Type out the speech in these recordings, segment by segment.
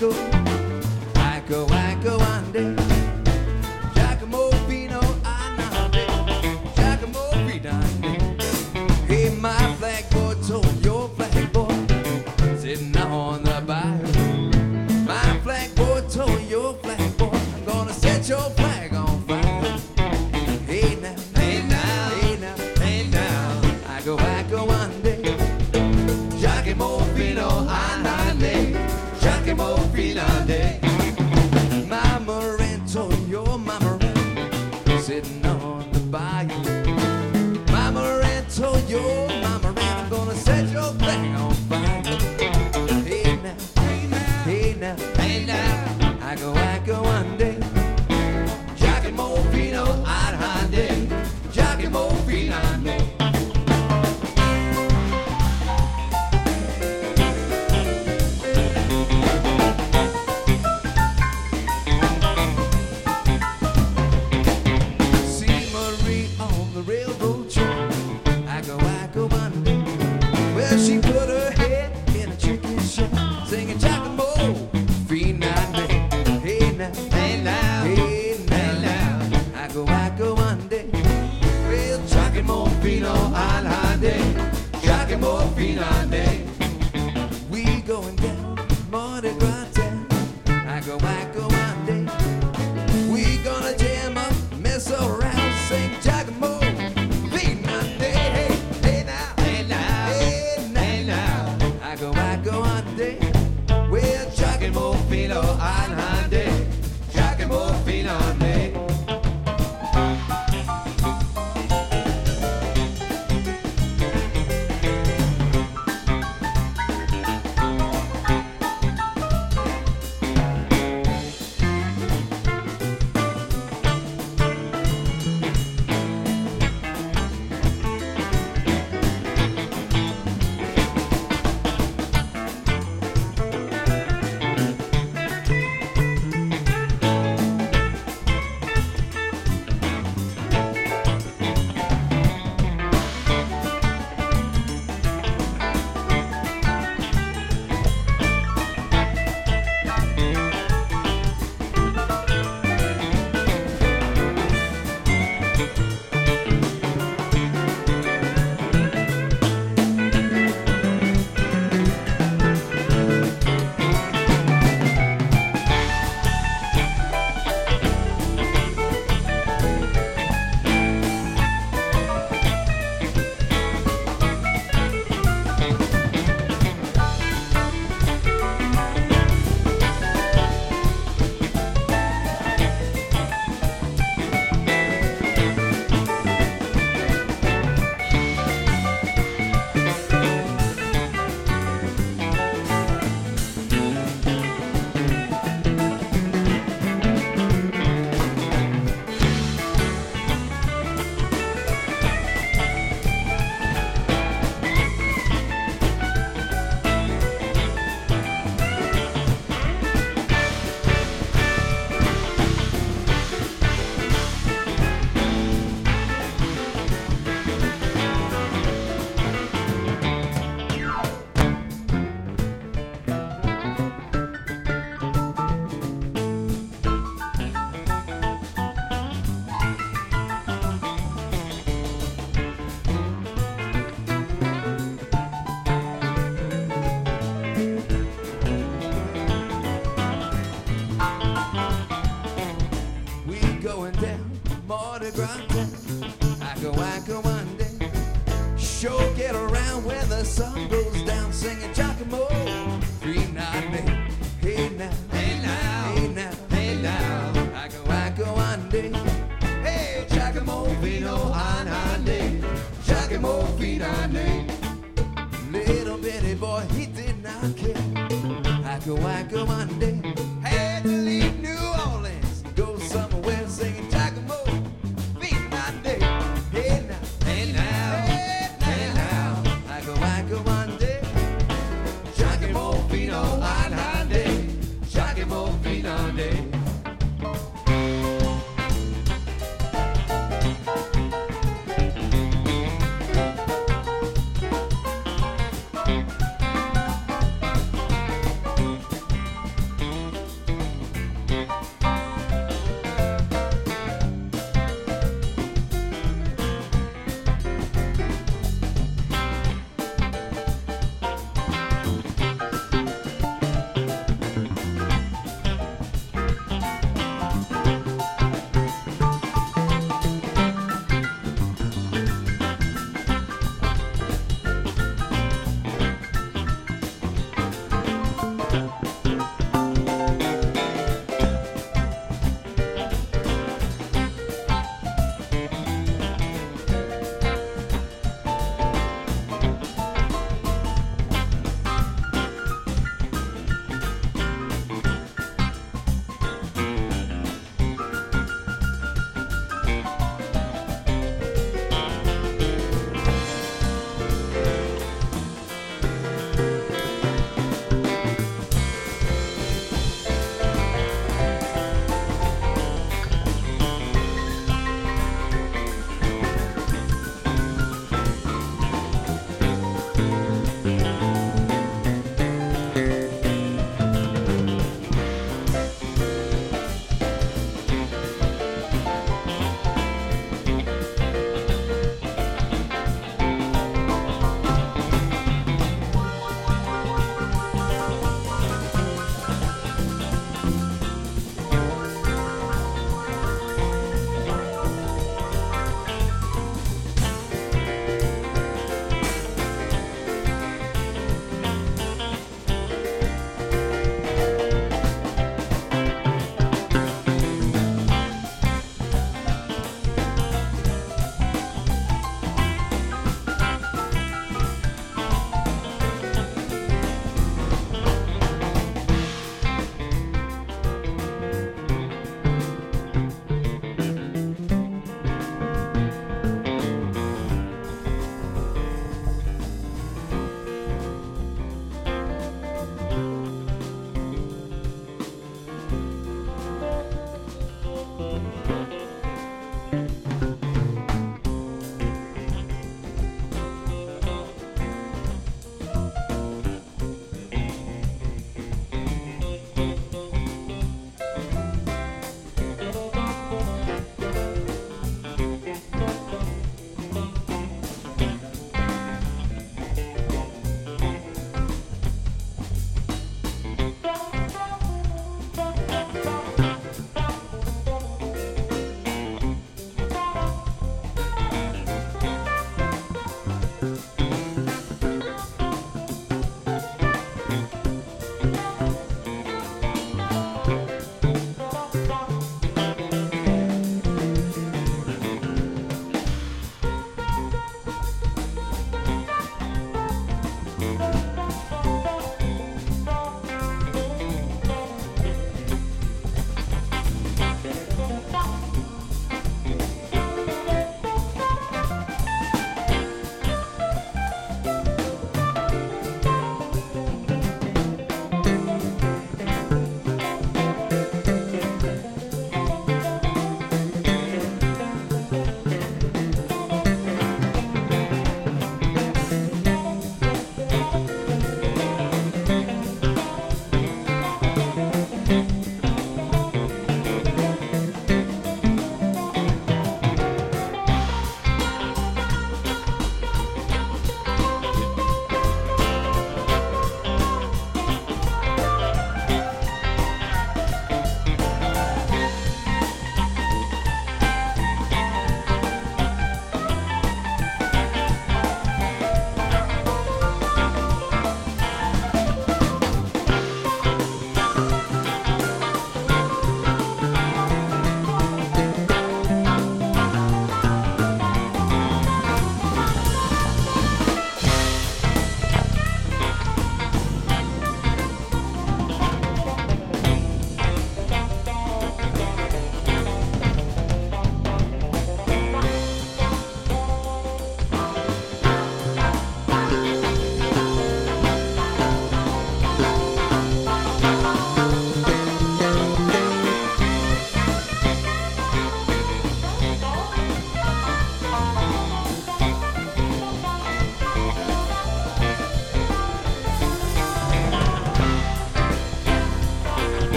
wacko, ande. Giacomo Fino, anande. Giacomo Fidande. Hey, my flag boy told your flag boy sitting on the bayou. My flag boy told your flag boy, I'm gonna set your flag on fire. Hey now, hey now, hey now, hey now. Wacko, ande. Giacomo Fino, anande. Giacomo Fidande. Mama ran told your mama ran sitting on the bayou. Mama ran told your mama ran, I'm gonna set your flag on fire. Hey now, hey now, hey now, hey now. Wacko, ande. Giacomo Fino, anande. Giacomo Fidande. She put her head in a chicken shell, singing Giacomo Fidande. Hey now, hey now, hey now. Wacko, ande. Well, Giacomo Fino, anande. Giacomo Fidande. We going down Mardi Gras town. Wacko, ande. We gonna jam up, mess around, sing Giacomo Fidande. Hey now, hey now, hey now. Wacko, ande. Well, Giacomo Fino, anande. Giacomo Fidande. Mardi Gras town. Wacko, ande. Sure get around when the sun goes down, singing Giacomo Fidande. Hey now, hey now, hey now, hey now. Wacko, ande. Hey, Giacomo Fino, anande. Giacomo Fidande. Little bitty boy, he did not care. Wacko, ande. Had to leave New Orleans, go somewhere singing Giacomo Fidande. Hey now, hey now, hey now. Wacko, ande. Giacomo Fino, anande. Giacomo Fidande.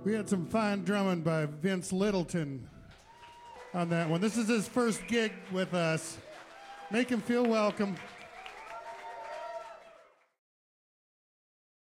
We had some fine drumming by Vince Littleton on that one. This is his first gig with us. Make him feel welcome.